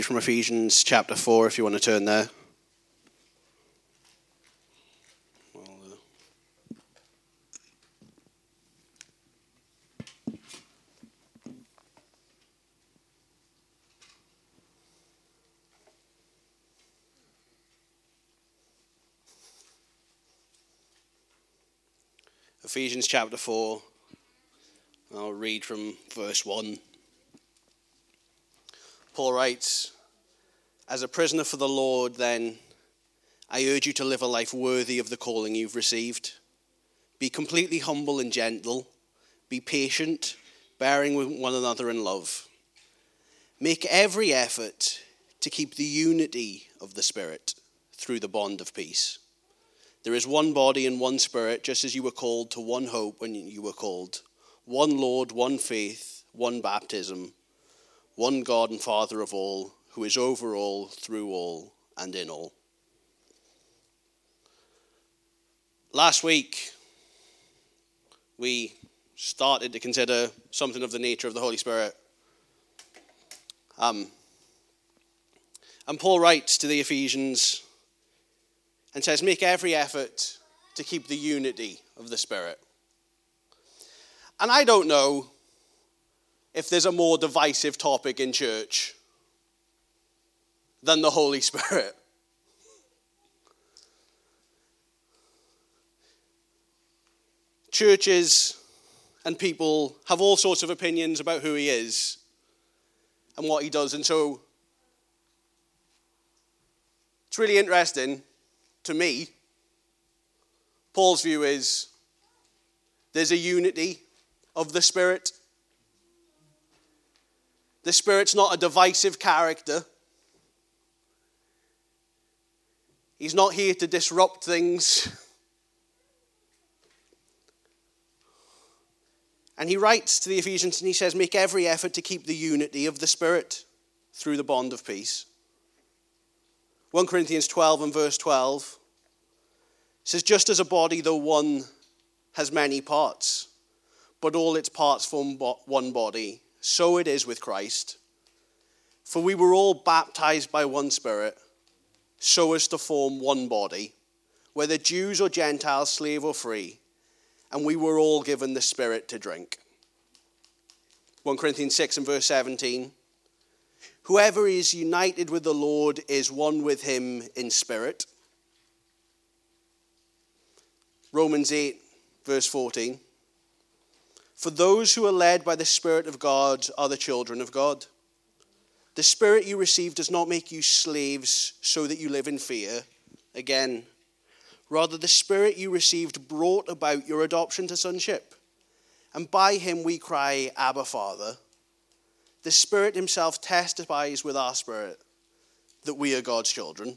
From Ephesians chapter 4, if you want to turn there. Ephesians chapter 4, I'll read from verse 1. Paul writes, "As a prisoner for the Lord, then, I urge you to live a life worthy of the calling you've received. Be completely humble and gentle. Be patient, bearing with one another in love. Make every effort to keep the unity of the Spirit through the bond of peace. There is one body and one Spirit, just as you were called to one hope when you were called. One Lord, one faith, one baptism, one God and Father of all, who is over all, through all, and in all." Last week, we started to consider something of the nature of the Holy Spirit. And Paul writes to the Ephesians and says, make every effort to keep the unity of the Spirit. And I don't know if there's a more divisive topic in church than the Holy Spirit. Churches and people have all sorts of opinions about who he is and what he does. And so it's really interesting to me. Paul's view is there's a unity of the Spirit. The Spirit's not a divisive character. He's not here to disrupt things. And he writes to the Ephesians and he says, make every effort to keep the unity of the Spirit through the bond of peace. 1 Corinthians 12 and verse 12 says, just as a body, though one, has many parts, but all its parts form one body, so it is with Christ. For we were all baptized by one Spirit, so as to form one body, whether Jews or Gentiles, slave or free, and we were all given the Spirit to drink. 1 Corinthians 6 and verse 17. Whoever is united with the Lord is one with him in spirit. Romans 8 verse 14. For those who are led by the Spirit of God are the children of God. The Spirit you receive does not make you slaves so that you live in fear. Again, rather the Spirit you received brought about your adoption to sonship. And by him we cry, Abba, Father. The Spirit himself testifies with our spirit that we are God's children.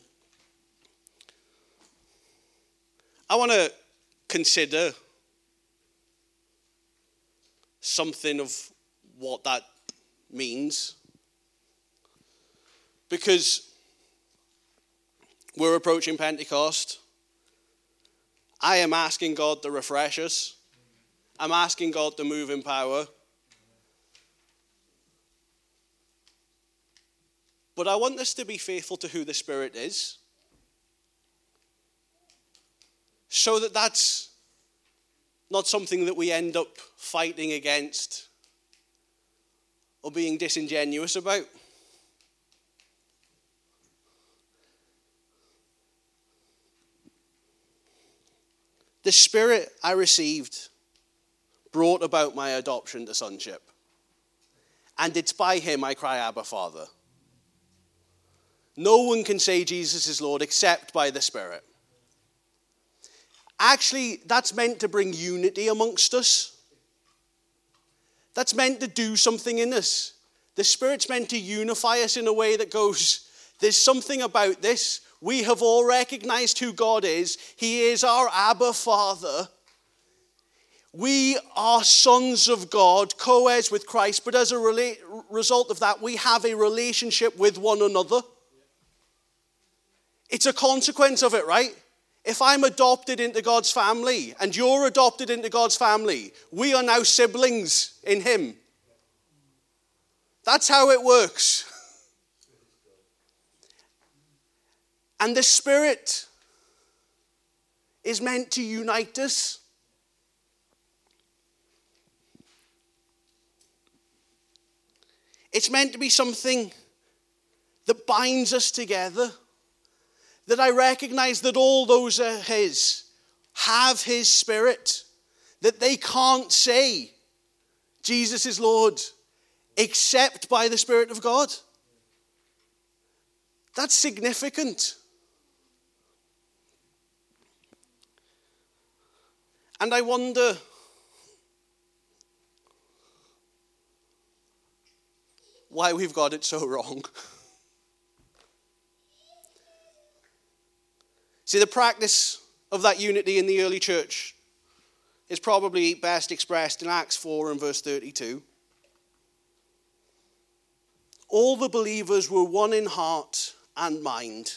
I want to consider something of what that means. Because we're approaching Pentecost. I am asking God to refresh us. I'm asking God to move in power. But I want us to be faithful to who the Spirit is. So that that's not something that we end up fighting against or being disingenuous about. The Spirit I received brought about my adoption to sonship. And it's by him I cry, Abba, Father. No one can say Jesus is Lord except by the Spirit. Actually, that's meant to bring unity amongst us. That's meant to do something in us. The Spirit's meant to unify us in a way that goes, there's something about this. We have all recognized who God is. He is our Abba Father. We are sons of God, co-heirs with Christ, but as a result of that, we have a relationship with one another. It's a consequence of it, right? If I'm adopted into God's family and you're adopted into God's family, we are now siblings in him. That's how it works. And the Spirit is meant to unite us. It's meant to be something that binds us together. That I recognize that all those are his, have his Spirit. That they can't say Jesus is Lord except by the Spirit of God. That's significant. And I wonder, why we've got it so wrong. See, the practice of that unity in the early church is probably best expressed in Acts 4 and verse 32. All the believers were one in heart and mind.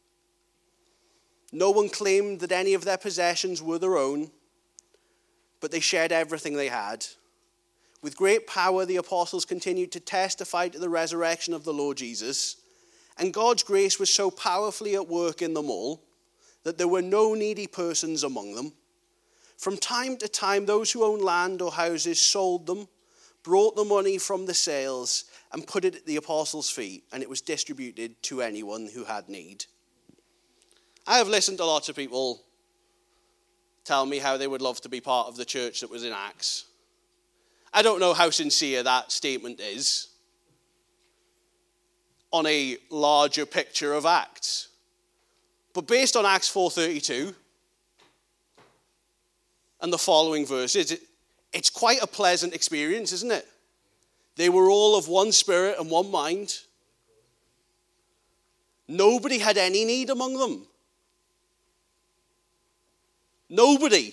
No one claimed that any of their possessions were their own, but they shared everything they had. With great power, the apostles continued to testify to the resurrection of the Lord Jesus, and God's grace was so powerfully at work in them all that there were no needy persons among them. From time to time, those who owned land or houses sold them, brought the money from the sales, and put it at the apostles' feet, and it was distributed to anyone who had need. I have listened to lots of people tell me how they would love to be part of the church that was in Acts. I don't know how sincere that statement is on a larger picture of Acts. But based on Acts 4:32 and the following verses, it's quite a pleasant experience, isn't it? They were all of one spirit and one mind. Nobody had any need among them. Nobody.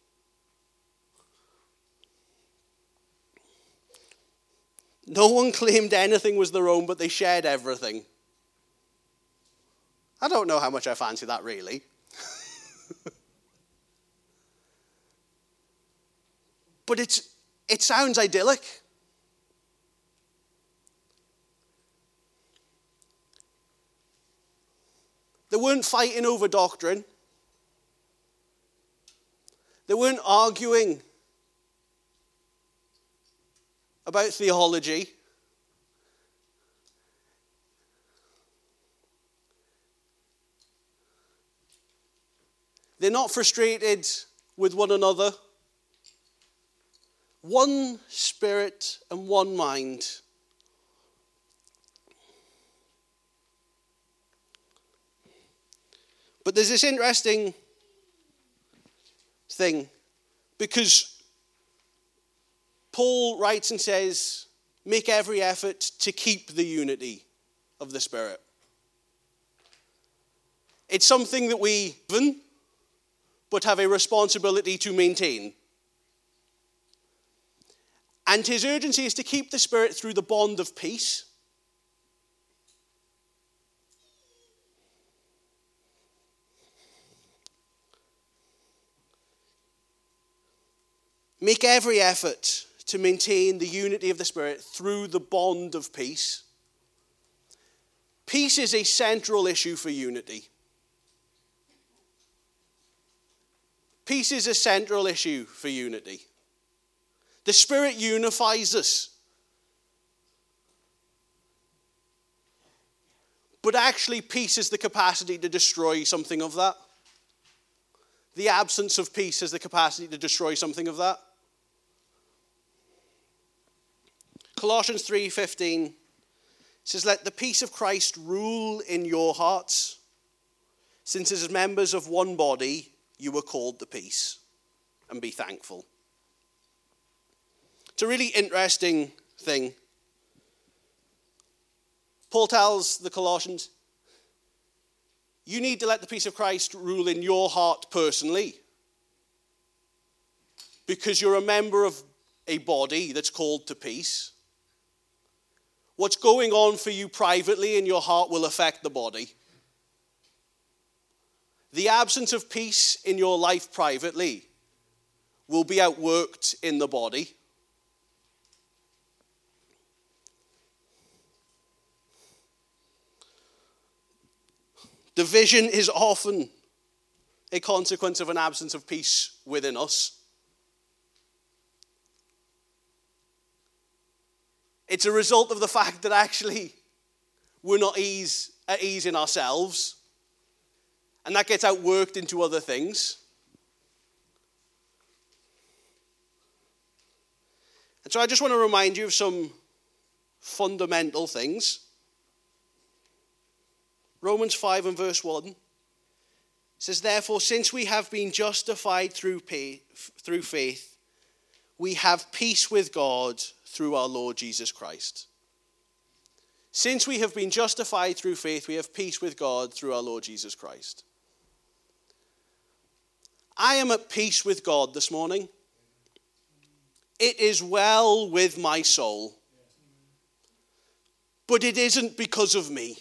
No one claimed anything was their own, but they shared everything. I don't know how much I fancy that, really. But it sounds idyllic. They weren't fighting over doctrine. They weren't arguing about theology. They're not frustrated with one another. One spirit and one mind. But there's this interesting thing, because Paul writes and says, make every effort to keep the unity of the Spirit. It's something that we even, but have a responsibility to maintain. And his urgency is to keep the Spirit through the bond of peace. Make every effort to maintain the unity of the Spirit through the bond of peace. Peace is a central issue for unity. Peace is a central issue for unity. The Spirit unifies us. But actually, peace is the capacity to destroy something of that. The absence of peace has the capacity to destroy something of that. Colossians 3:15 says, let the peace of Christ rule in your hearts, since as members of one body you were called to peace, and be thankful. It's a really interesting thing. Paul tells the Colossians, you need to let the peace of Christ rule in your heart personally, because you're a member of a body that's called to peace. What's going on for you privately in your heart will affect the body. The absence of peace in your life privately will be outworked in the body. Division is often a consequence of an absence of peace within us. It's a result of the fact that actually we're not at ease in ourselves. And that gets outworked into other things. And so I just want to remind you of some fundamental things. Romans 5 and verse 1 says, therefore, since we have been justified through faith, we have peace with God through our Lord Jesus Christ. Since we have been justified through faith, we have peace with God through our Lord Jesus Christ. I am at peace with God this morning. It is well with my soul. But it isn't because of me.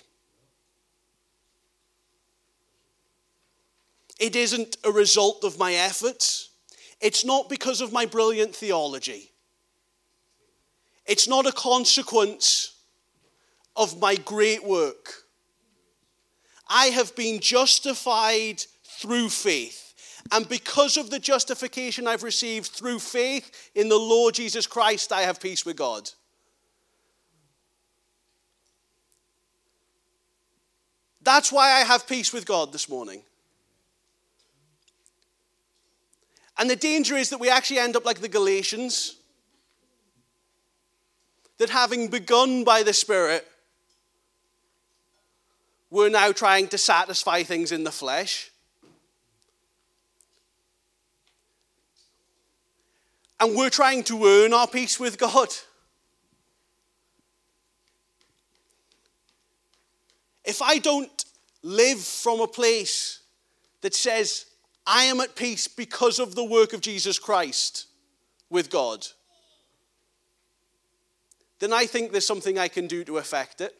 It isn't a result of my efforts. It's not because of my brilliant theology. It's not a consequence of my great work. I have been justified through faith. And because of the justification I've received through faith in the Lord Jesus Christ, I have peace with God. That's why I have peace with God this morning. And the danger is that we actually end up like the Galatians, that having begun by the Spirit, we're now trying to satisfy things in the flesh. And we're trying to earn our peace with God. If I don't live from a place that says, I am at peace because of the work of Jesus Christ with God, then I think there's something I can do to affect it.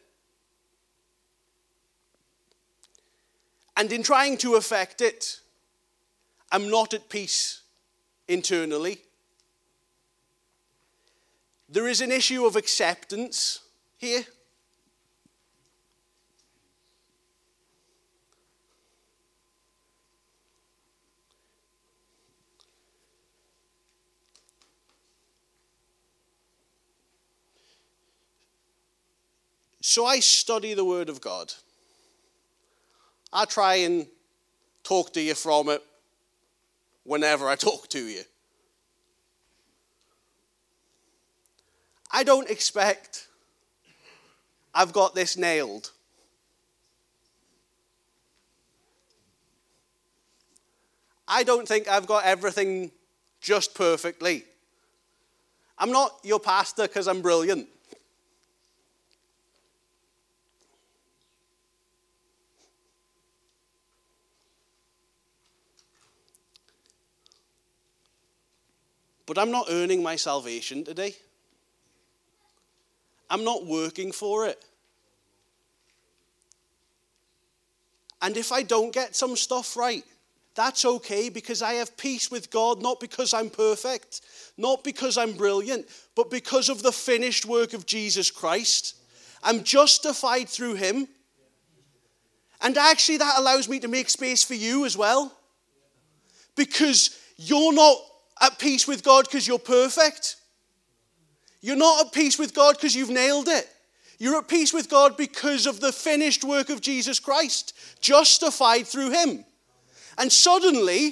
And in trying to affect it, I'm not at peace internally. There is an issue of acceptance here. So I study the Word of God. I try and talk to you from it whenever I talk to you. I don't expect I've got this nailed. I don't think I've got everything just perfectly. I'm not your pastor because I'm brilliant. But I'm not earning my salvation today. I'm not working for it. And if I don't get some stuff right, that's okay, because I have peace with God, not because I'm perfect, not because I'm brilliant, but because of the finished work of Jesus Christ. I'm justified through him. And actually that allows me to make space for you as well. Because you're not at peace with God because you're perfect. You're not at peace with God because you've nailed it. You're at peace with God because of the finished work of Jesus Christ, justified through him. And suddenly,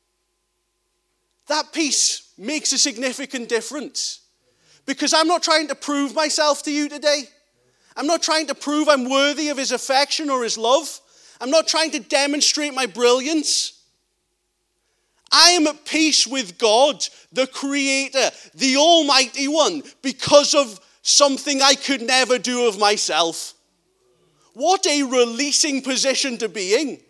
that peace makes a significant difference. Because I'm not trying to prove myself to you today. I'm not trying to prove I'm worthy of his affection or his love. I'm not trying to demonstrate my brilliance. I am at peace with God, the Creator, the Almighty One, because of something I could never do of myself. What a releasing position to be in.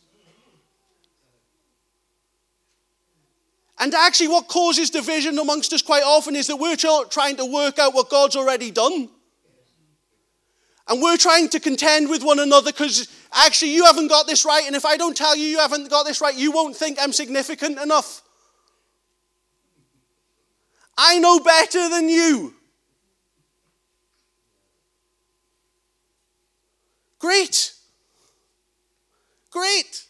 And actually what causes division amongst us quite often is that we're trying to work out what God's already done. And we're trying to contend with one another because actually you haven't got this right, and if I don't tell you you haven't got this right, you won't think I'm significant enough. I know better than you. Great. Great.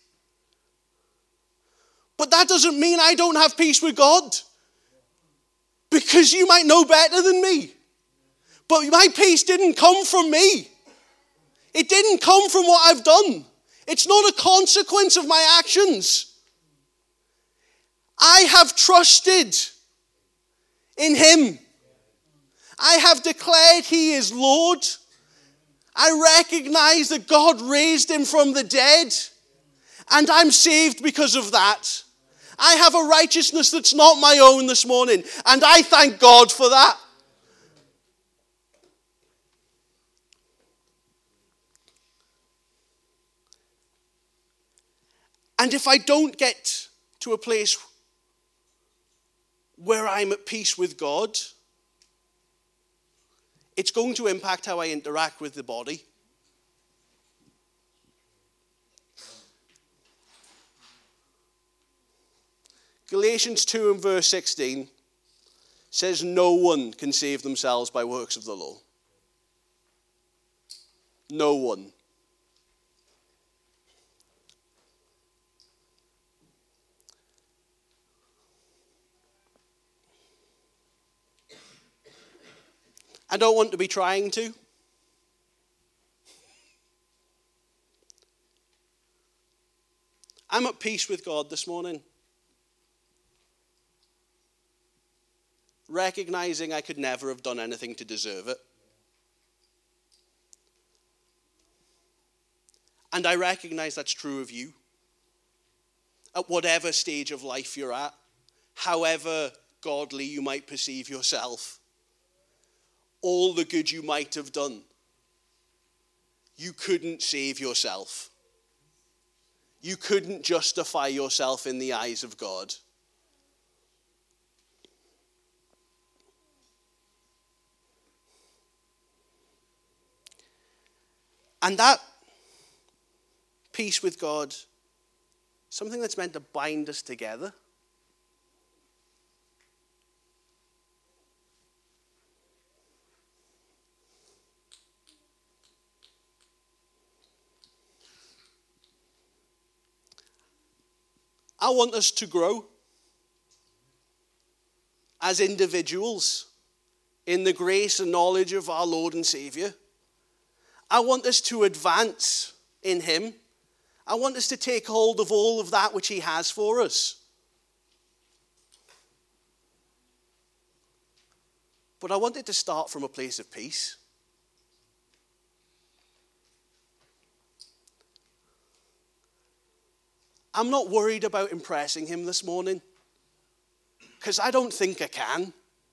But that doesn't mean I don't have peace with God. Because you might know better than me. But my peace didn't come from me. It didn't come from what I've done. It's not a consequence of my actions. I have trusted in him. I have declared he is Lord. I recognize that God raised him from the dead. And I'm saved because of that. I have a righteousness that's not my own this morning. And I thank God for that. And if I don't get to a place where I'm at peace with God, it's going to impact how I interact with the body. Galatians 2 and verse 16 says no one can save themselves by works of the law. No one. I don't want to be trying to. I'm at peace with God this morning. Recognizing I could never have done anything to deserve it. And I recognize that's true of you. At whatever stage of life you're at, however godly you might perceive yourself, all the good you might have done, you couldn't save yourself. You couldn't justify yourself in the eyes of God. And that peace with God, something that's meant to bind us together. I want us to grow as individuals in the grace and knowledge of our Lord and Savior. I want us to advance in him. I want us to take hold of all of that which he has for us. But I want it to start from a place of peace. I'm not worried about impressing him this morning, because I don't think I can.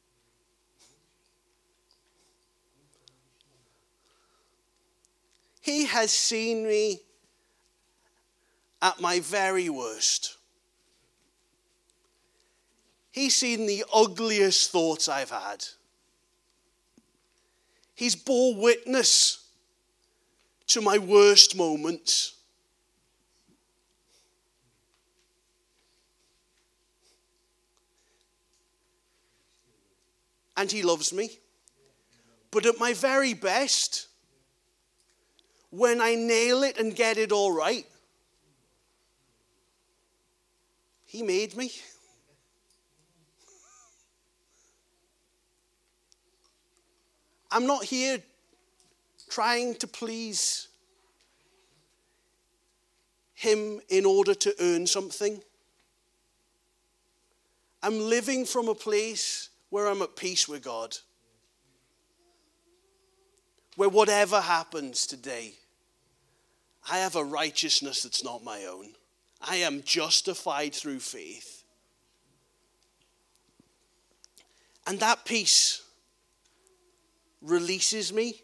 He has seen me at my very worst. He's seen the ugliest thoughts I've had. He's bore witness to my worst moments. And he loves me. But at my very best, when I nail it and get it all right, he made me. I'm not here trying to please him in order to earn something. I'm living from a place where I'm at peace with God. Where whatever happens today, I have a righteousness that's not my own. I am justified through faith. And that peace releases me.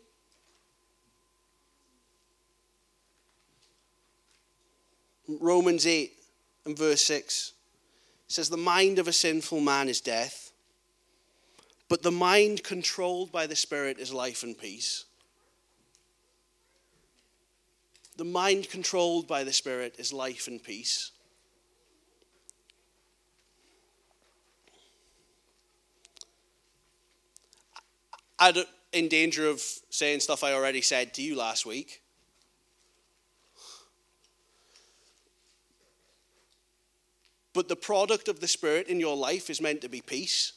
Romans 8 and verse 6 says, the mind of a sinful man is death, but the mind controlled by the Spirit is life and peace. The mind controlled by the Spirit is life and peace. I'm in danger of saying stuff I already said to you last week. But the product of the Spirit in your life is meant to be peace.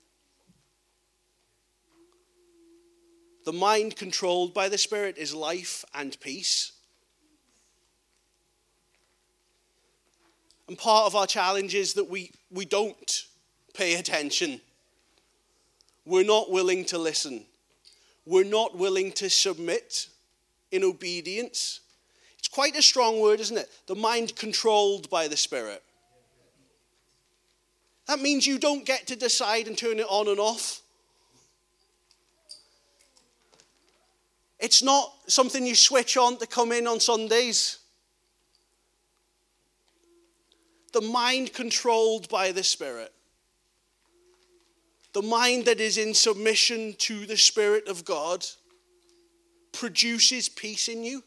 The mind controlled by the Spirit is life and peace. And part of our challenge is that we don't pay attention. We're not willing to listen. We're not willing to submit in obedience. It's quite a strong word, isn't it? The mind controlled by the Spirit. That means you don't get to decide and turn it on and off. It's not something you switch on to come in on Sundays. The mind controlled by the Spirit. The mind that is in submission to the Spirit of God produces peace in you.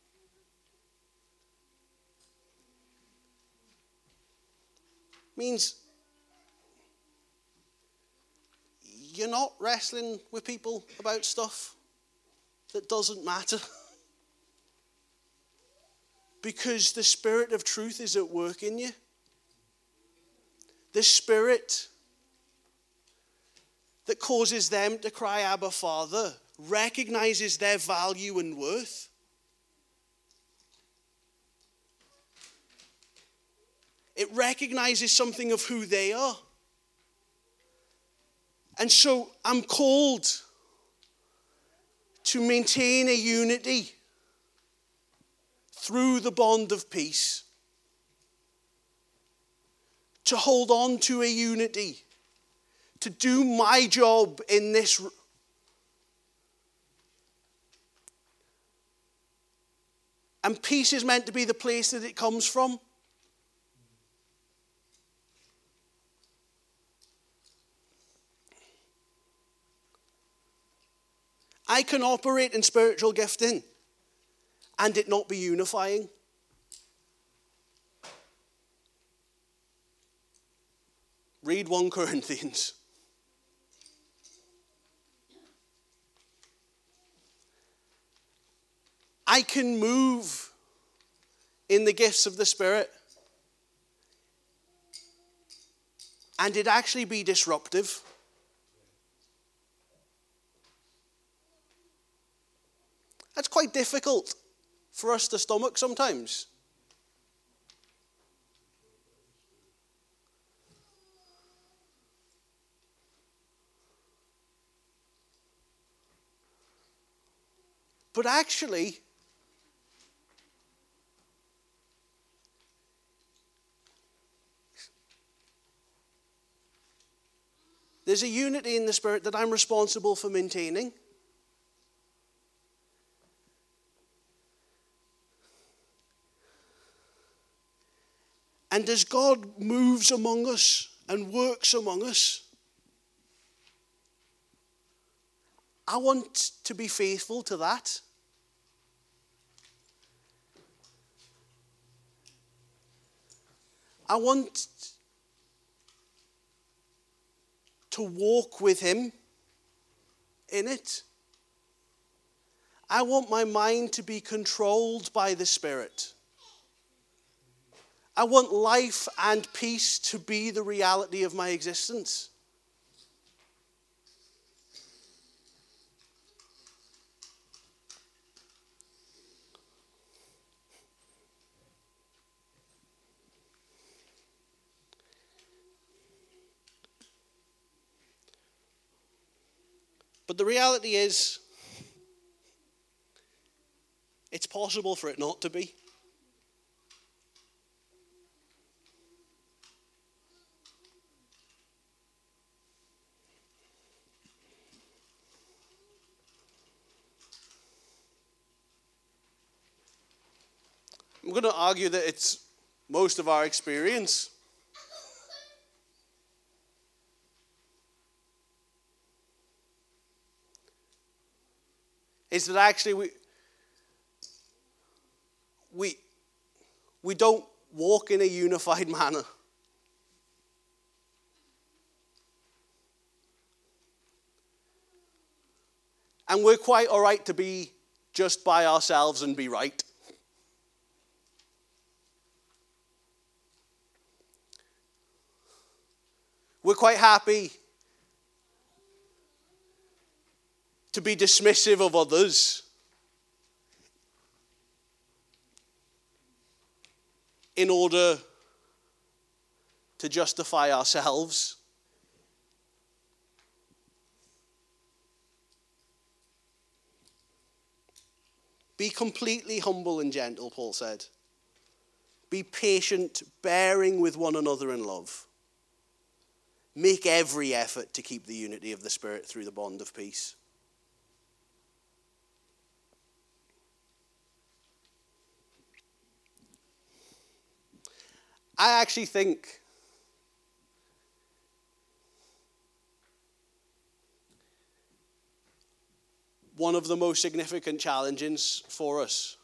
Means you're not wrestling with people about stuff that doesn't matter. Because the Spirit of truth is at work in you. The Spirit that causes them to cry, Abba, Father, recognizes their value and worth. It recognizes something of who they are. And so I'm called to maintain a unity through the bond of peace. To hold on to a unity. To do my job in this. And peace is meant to be the place that it comes from. I can operate in spiritual gifting and it not be unifying. Read 1 Corinthians. I can move in the gifts of the Spirit and it actually be disruptive. That's quite difficult for us to stomach sometimes. But actually, there's a unity in the Spirit that I'm responsible for maintaining. And as God moves among us and works among us, I want to be faithful to that. I want to walk with him in it. I want my mind to be controlled by the Spirit. I want life and peace to be the reality of my existence. But the reality is, it's possible for it not to be. I'm going to argue that it's most of our experience. Is that actually we don't walk in a unified manner. And we're quite all right to be just by ourselves and be right. We're quite happy to be dismissive of others in order to justify ourselves. Be completely humble and gentle, Paul said. Be patient, bearing with one another in love. Make every effort to keep the unity of the Spirit through the bond of peace. I actually think one of the most significant challenges for us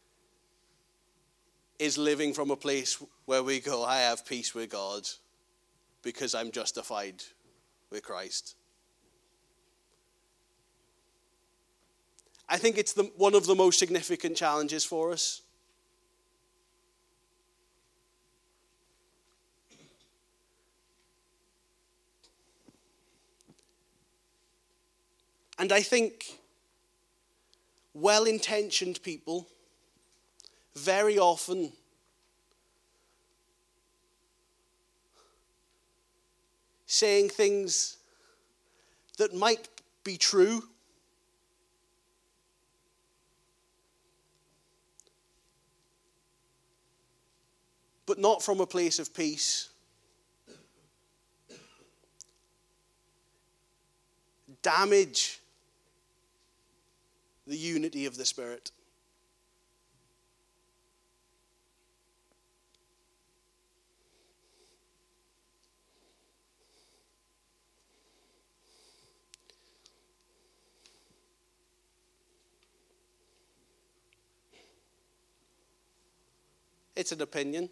is living from a place where we go, I have peace with God because I'm justified with Christ. I think it's one of the most significant challenges for us. And I think well-intentioned people very often saying things that might be true, but not from a place of peace, damage the unity of the Spirit. It's an opinion.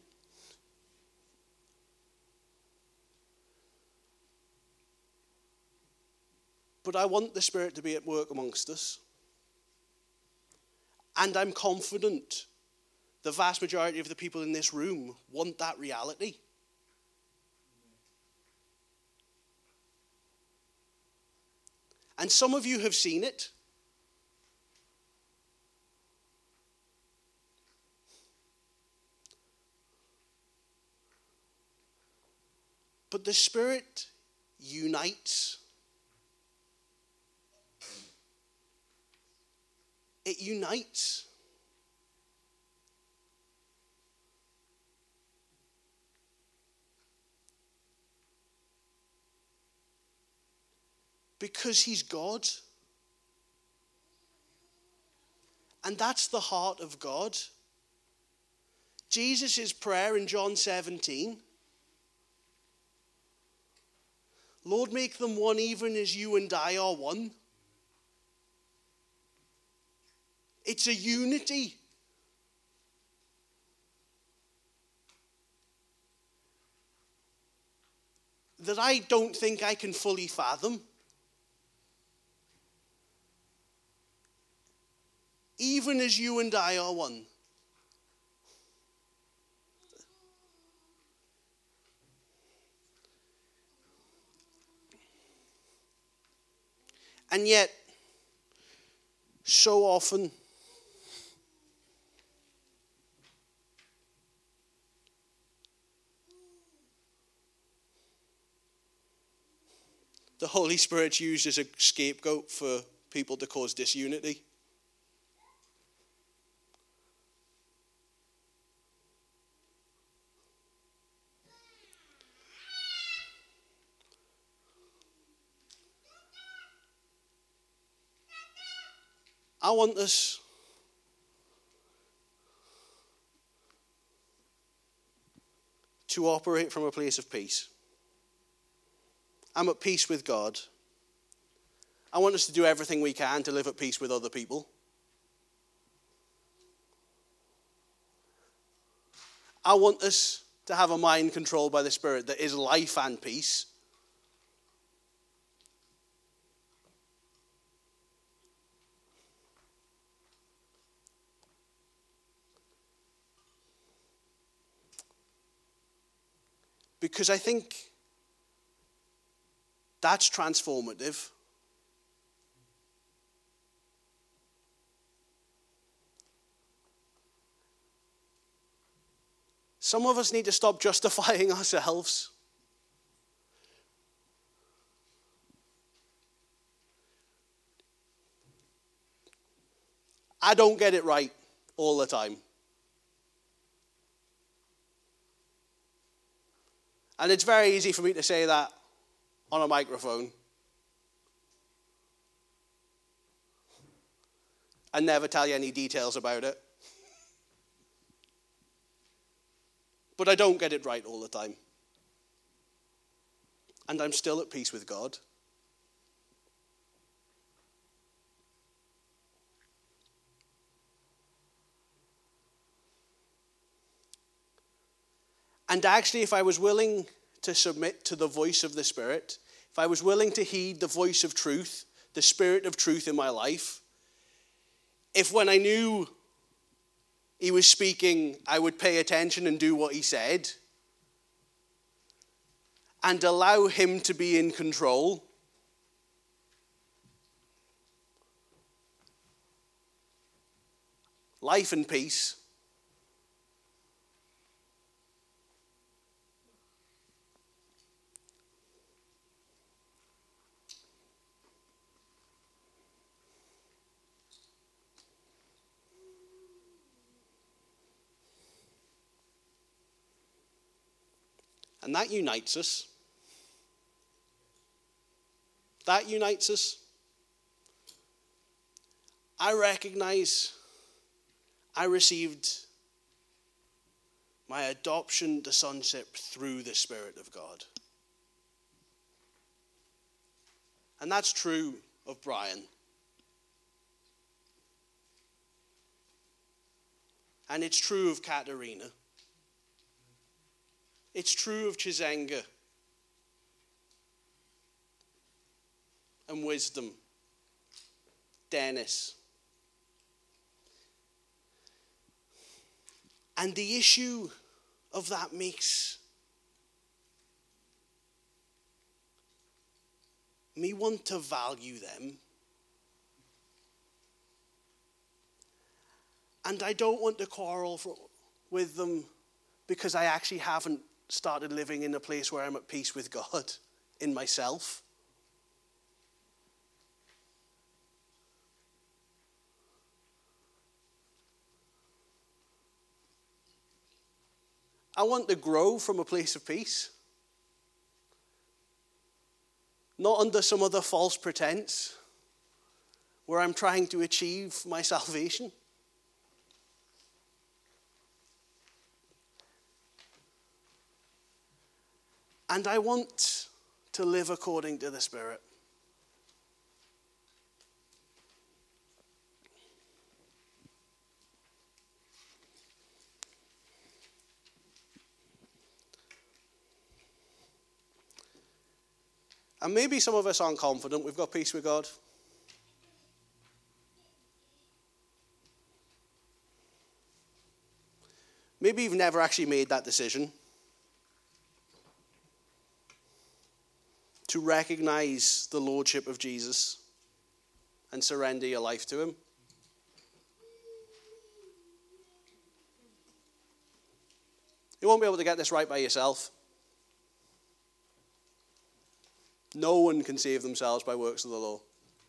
But I want the Spirit to be at work amongst us. And I'm confident the vast majority of the people in this room want that reality. And some of you have seen it. But the Spirit unites. It unites. Because he's God. And that's the heart of God. Jesus' prayer in John 17, Lord, make them one even as you and I are one. It's a unity. That I don't think I can fully fathom. Even as you and I are one. And yet, so often, the Holy Spirit's used as a scapegoat for people to cause disunity. I want us to operate from a place of peace. I'm at peace with God. I want us to do everything we can to live at peace with other people. I want us to have a mind controlled by the Spirit that is life and peace. Because I think That's transformative. Some of us need to stop justifying ourselves. I don't get it right all the time. And it's very easy for me to say that on a microphone and never tell you any details about it. But I don't get it right all the time. And I'm still at peace with God. And actually, if I was willing to submit to the voice of the Spirit, if I was willing to heed the voice of truth, the Spirit of truth in my life, if when I knew he was speaking, I would pay attention and do what he said, and allow him to be in control, life and peace. And that unites us. That unites us. I recognize I received my adoption to sonship through the Spirit of God. And that's true of Brian. And it's true of Katerina. It's true of Chizenga and Wisdom, Dennis. And the issue of that makes me want to value them. And I don't want to quarrel with them because I actually haven't started living in a place where I'm at peace with God in myself. I want to grow from a place of peace, not under some other false pretense where I'm trying to achieve my salvation. And I want to live according to the Spirit. And maybe some of us aren't confident we've got peace with God. Maybe you've never actually made that decision to recognize the lordship of Jesus and surrender your life to him. You won't be able to get this right by yourself. No one can save themselves by works of the law.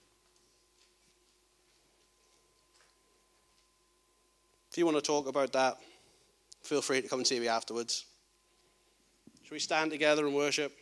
If you want to talk about that, feel free to come and see me afterwards. Shall we stand together and worship?